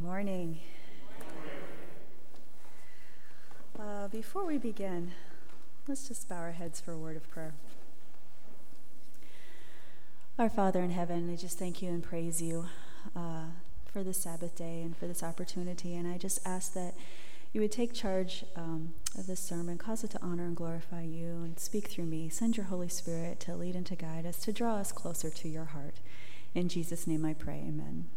morning. Before we begin, let's just bow our heads for a word of prayer. Our Father in heaven, I just thank you and praise you for this Sabbath day and for this opportunity. And I just ask that you would take charge of this sermon, cause it to honor and glorify you, and speak through me. Send your Holy Spirit to lead and to guide us, to draw us closer to your heart. In Jesus' name I pray, amen.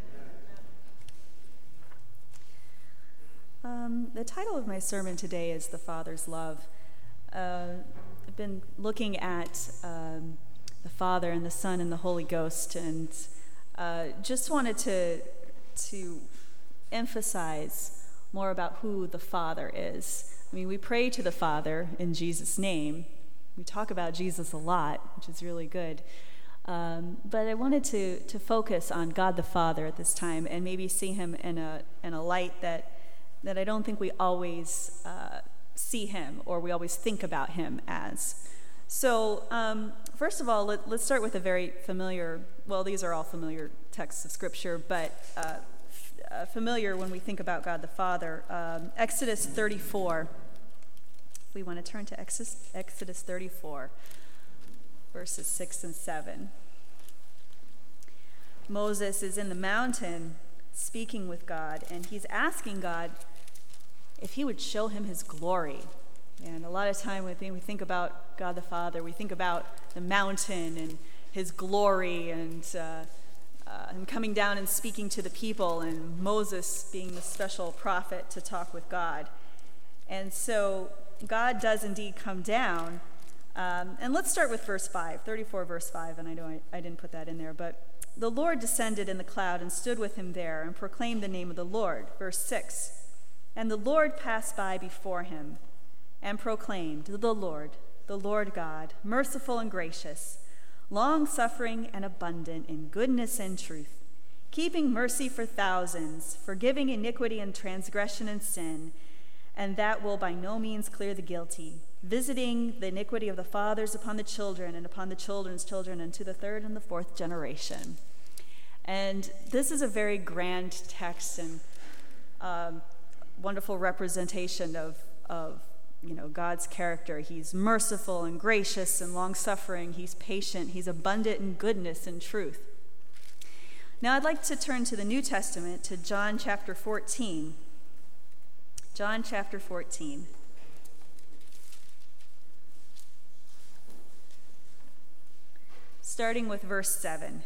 The title of my sermon today is The Father's Love. I've been looking at the Father and the Son and the Holy Ghost, and just wanted to emphasize more about who the Father is. I mean, we pray to the Father in Jesus' name. We talk about Jesus a lot, which is really good. But I wanted to focus on God the Father at this time and maybe see him in a light that I don't think we always see him or we always think about him as. So first of all, let's start with a very familiar, well, these are all familiar texts of Scripture, but familiar when we think about God the Father. Exodus 34. We want to turn to Exodus 34, verses 6 and 7. Moses is in the mountain speaking with God, and he's asking God if he would show him his glory. And a lot of time when we think about God the Father, we think about the mountain and his glory and him coming down and speaking to the people, and Moses being the special prophet to talk with God. And so God does indeed come down. And let's start with verse 5, 34 verse 5, and I know I didn't put that in there, but the Lord descended in the cloud and stood with him there and proclaimed the name of the Lord. Verse 6, and the Lord passed by before him and proclaimed, the Lord God, merciful and gracious, long-suffering and abundant in goodness and truth, keeping mercy for thousands, forgiving iniquity and transgression and sin, and that will by no means clear the guilty, visiting the iniquity of the fathers upon the children and upon the children's children and to the third and the fourth generation. And this is a very grand text and wonderful representation of God's character. He's merciful and gracious and long-suffering. He's patient. He's abundant in goodness and truth. Now I'd like to turn to the New Testament, to John chapter 14. John chapter 14. Starting with verse 7.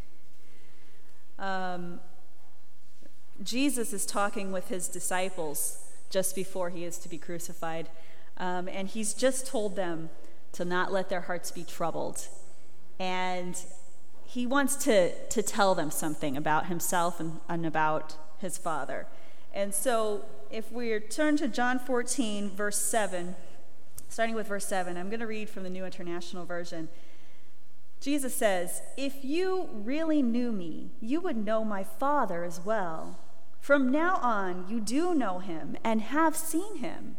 Jesus is talking with his disciples just before he is to be crucified. And he's just told them to not let their hearts be troubled. And he wants to tell them something about himself and about his Father. And so if we turn to John 14, verse 7, starting with verse 7, I'm going to read from the New International Version. Jesus says, if you really knew me, you would know my Father as well. From now on, you do know him and have seen him.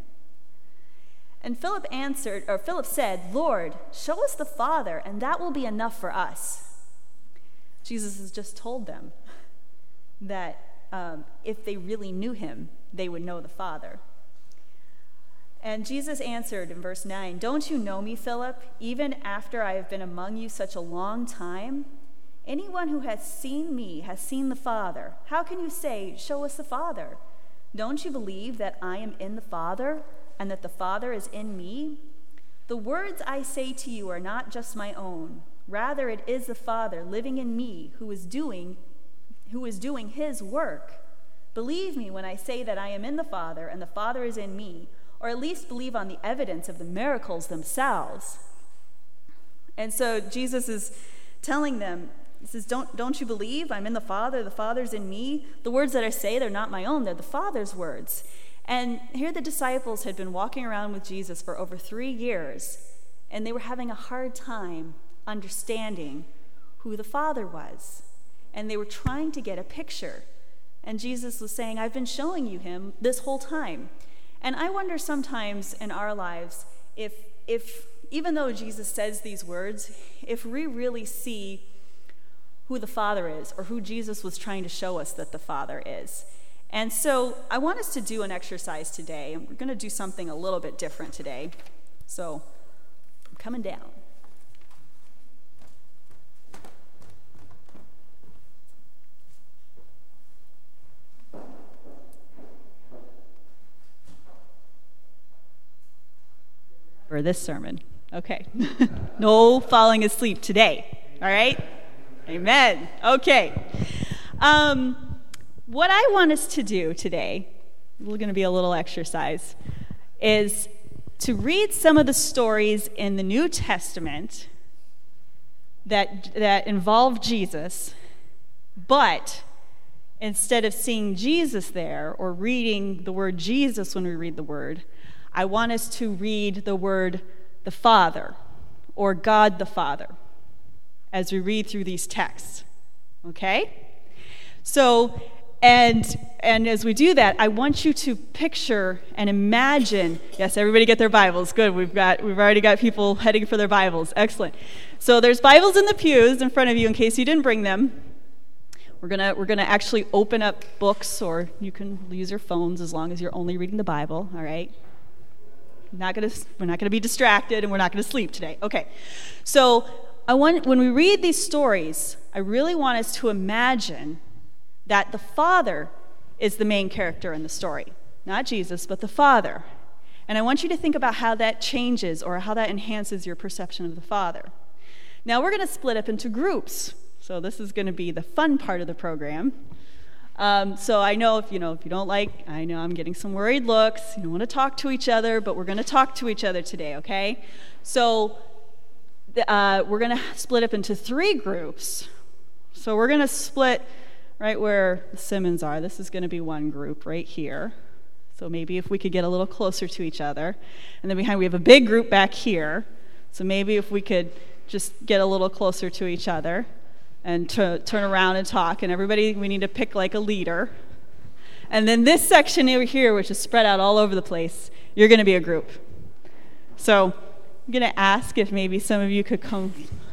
And Philip said, Lord, show us the Father, and that will be enough for us. Jesus has just told them that if they really knew him, they would know the Father. And Jesus answered in verse 9, don't you know me, Philip, even after I have been among you such a long time? Anyone who has seen me has seen the Father. How can you say, show us the Father? Don't you believe that I am in the Father and that the Father is in me? The words I say to you are not just my own. Rather, it is the Father living in me who is doing his work. Believe me when I say that I am in the Father and the Father is in me, or at least believe on the evidence of the miracles themselves. And so Jesus is telling them, he says, don't you believe I'm in the Father's in me? The words that I say, they're not my own, they're the Father's words. And here the disciples had been walking around with Jesus for over 3 years, and they were having a hard time understanding who the Father was. And they were trying to get a picture. And Jesus was saying, I've been showing you him this whole time. And I wonder sometimes in our lives if even though Jesus says these words, if we really see who the Father is or who Jesus was trying to show us that the Father is. And so I want us to do an exercise today. We're going to do something a little bit different today. So I'm coming down. For this sermon. Okay. No falling asleep today. All right? Amen. Okay. What I want us to do today, we're going to be a little exercise, is to read some of the stories in the New Testament that involve Jesus, but instead of seeing Jesus there or reading the word Jesus when we read the word, I want us to read the word the Father or God the Father as we read through these texts. Okay? So, and as we do that, I want you to picture and imagine. Yes, everybody get their Bibles. Good. We've already got people heading for their Bibles. Excellent. So there's Bibles in the pews in front of you in case you didn't bring them. We're gonna actually open up books, or you can use your phones as long as you're only reading the Bible. All right. We're not gonna be distracted, and we're not gonna sleep today. Okay. So when we read these stories, I really want us to imagine that the Father is the main character in the story. Not Jesus, but the Father. And I want you to think about how that changes or how that enhances your perception of the Father. Now we're going to split up into groups. So this is going to be the fun part of the program. So I know if you don't like, I know I'm getting some worried looks. You don't want to talk to each other, but we're going to talk to each other today, okay? So we're going to split up into 3 groups. So we're going to split right where the Simmons are. This is going to be one group right here. So maybe if we could get a little closer to each other. And then behind we have a big group back here. So maybe if we could just get a little closer to each other and turn around and talk. And everybody, we need to pick like a leader. And then this section over here, which is spread out all over the place, you're going to be a group. So I'm going to ask if maybe some of you could come,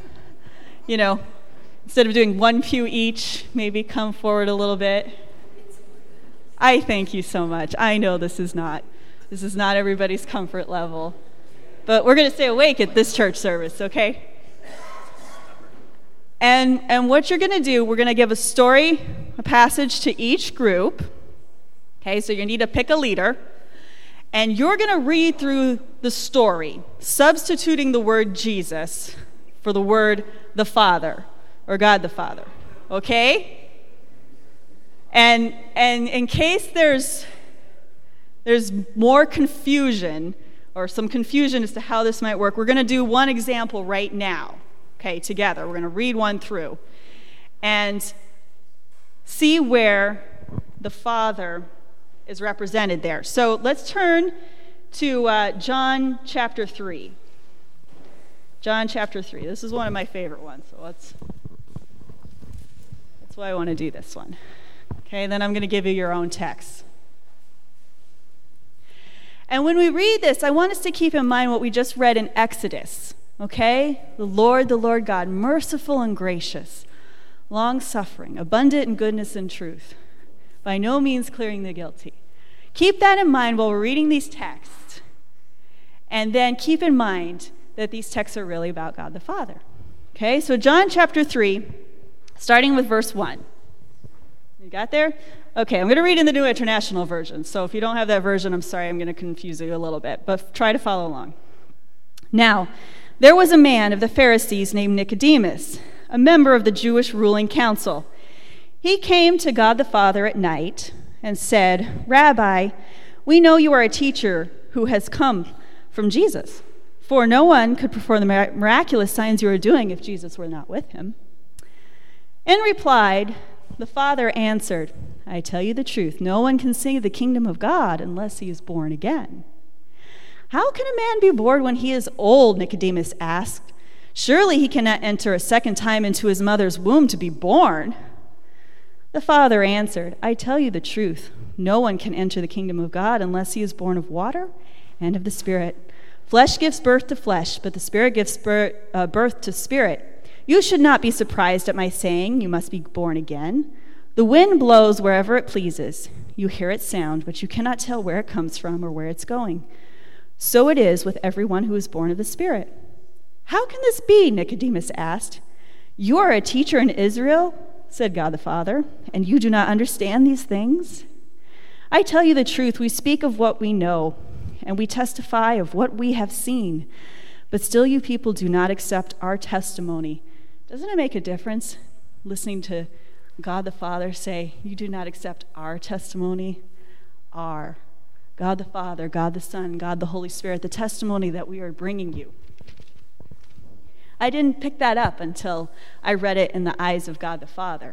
instead of doing 1 pew each, maybe come forward a little bit. I thank you so much. I know this is not everybody's comfort level. But we're going to stay awake at this church service, okay? And what you're going to do, we're going to give a story, a passage to each group. Okay, so you need to pick a leader. And you're going to read through the story, substituting the word Jesus for the word the Father. Or God the Father, okay? And in case there's more confusion or some confusion as to how this might work, we're going to do one example right now, okay, together. We're going to read one through and see where the Father is represented there. So let's turn to John chapter 3. John chapter 3. This is one of my favorite ones, so that's why I want to do this one. Okay, then I'm going to give you your own text. And when we read this, I want us to keep in mind what we just read in Exodus. Okay? The Lord God, merciful and gracious, long-suffering, abundant in goodness and truth, by no means clearing the guilty. Keep that in mind while we're reading these texts. And then keep in mind that these texts are really about God the Father. Okay? So John chapter 3, starting with verse 1. You got there? Okay, I'm going to read in the New International Version. So if you don't have that version, I'm sorry, I'm going to confuse you a little bit. But try to follow along. Now, there was a man of the Pharisees named Nicodemus, a member of the Jewish ruling council. He came to God the Father at night and said, "Rabbi, we know you are a teacher who has come from Jesus, for no one could perform the miraculous signs you are doing if Jesus were not with him." In reply, the Father answered, "I tell you the truth, no one can see the kingdom of God unless he is born again." "How can a man be born when he is old?" Nicodemus asked. "Surely he cannot enter a second time into his mother's womb to be born." The Father answered, "I tell you the truth, no one can enter the kingdom of God unless he is born of water and of the Spirit. Flesh gives birth to flesh, but the Spirit gives birth to spirit. You should not be surprised at my saying, 'You must be born again.' The wind blows wherever it pleases. You hear its sound, but you cannot tell where it comes from or where it's going. So it is with everyone who is born of the Spirit. How can this be? Nicodemus asked. You are a teacher in Israel, said God the Father, and you do not understand these things? I tell you the truth, we speak of what we know, and we testify of what we have seen, but still you people do not accept our testimony. Doesn't it make a difference listening to God the Father say, you do not accept our testimony? Our. God the Father, God the Son, God the Holy Spirit, the testimony that we are bringing you. I didn't pick that up until I read it in the eyes of God the Father.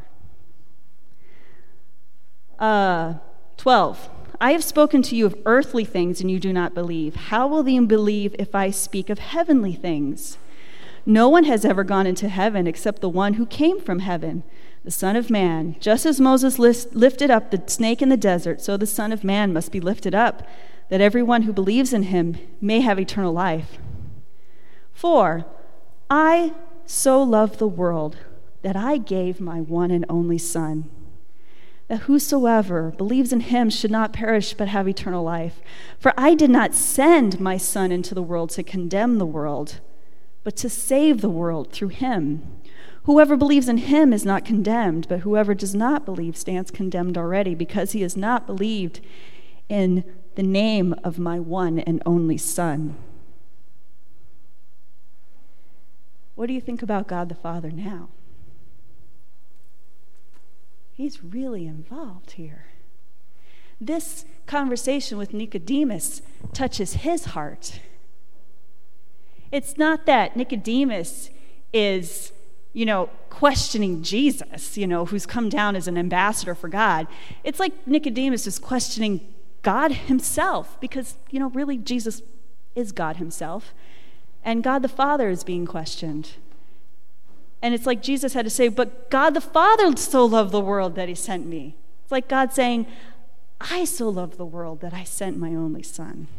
12. I have spoken to you of earthly things, and you do not believe. How will you believe if I speak of heavenly things? No one has ever gone into heaven except the one who came from heaven, the Son of Man. Just as Moses lifted up the snake in the desert, so the Son of Man must be lifted up, that everyone who believes in him may have eternal life. 4. I so loved the world that I gave my one and only Son, that whosoever believes in him should not perish but have eternal life. For I did not send my Son into the world to condemn the world, but to save the world through him. Whoever believes in him is not condemned, but whoever does not believe stands condemned already, because he has not believed in the name of my one and only Son. What do you think about God the Father now? He's really involved here. This conversation with Nicodemus touches his heart. It's not that Nicodemus is, questioning Jesus, who's come down as an ambassador for God. It's like Nicodemus is questioning God himself, because, really Jesus is God himself. And God the Father is being questioned. And it's like Jesus had to say, but God the Father so loved the world that he sent me. It's like God saying, I so loved the world that I sent my only Son.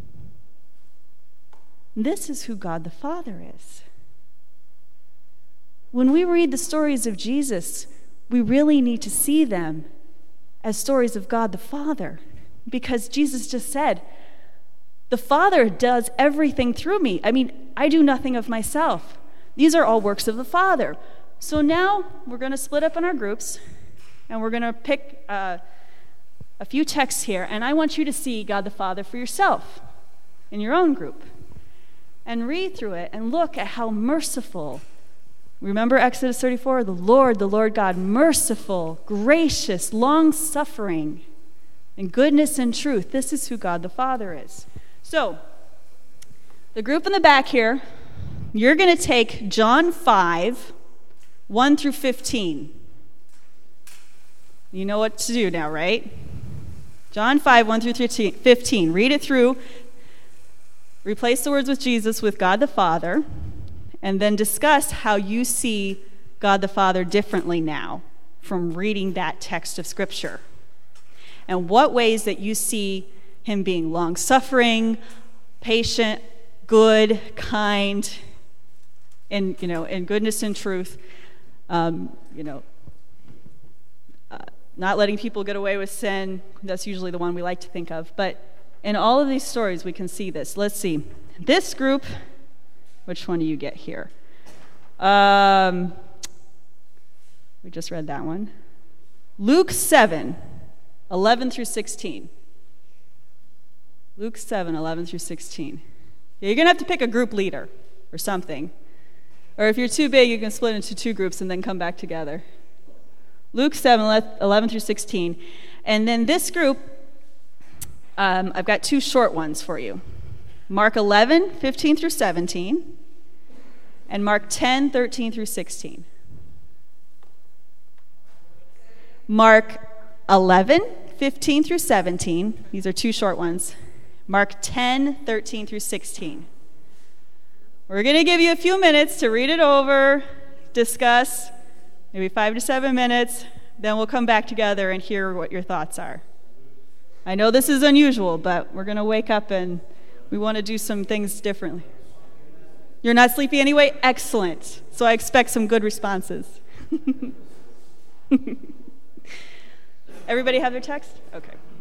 This is who God the Father is. When we read the stories of Jesus, we really need to see them as stories of God the Father, because Jesus just said, the Father does everything through me. I do nothing of myself. These are all works of the Father. So now we're going to split up in our groups, and we're going to pick a few texts here, and I want you to see God the Father for yourself in your own group, and read through it and look at how merciful. Remember Exodus 34? The Lord God, merciful, gracious, long-suffering, in goodness and truth. This is who God the Father is. So, the group in the back here, you're going to take John 5, 1 through 15. You know what to do now, right? John 5, 1 through 15. Read it through. Replace the words with Jesus with God the Father, and then discuss how you see God the Father differently now from reading that text of Scripture. And what ways that you see him being long-suffering, patient, good, kind, in goodness and truth, not letting people get away with sin. That's usually the one we like to think of. But in all of these stories, we can see this. Let's see. This group, which one do you get here? We just read that one. Luke 7, 11 through 16. Luke 7, 11 through 16. Yeah, you're going to have to pick a group leader or something. Or if you're too big, you can split into two groups and then come back together. Luke 7, 11 through 16. And then this group, I've got two short ones for you. Mark 11, 15 through 17. And Mark 10, 13 through 16. Mark 11, 15 through 17. These are two short ones. Mark 10, 13 through 16. We're going to give you a few minutes to read it over, discuss, maybe 5 to 7 minutes, then we'll come back together and hear what your thoughts are. I know this is unusual, but we're going to wake up and we want to do some things differently. You're not sleepy anyway? Excellent. So I expect some good responses. Everybody have their text? Okay.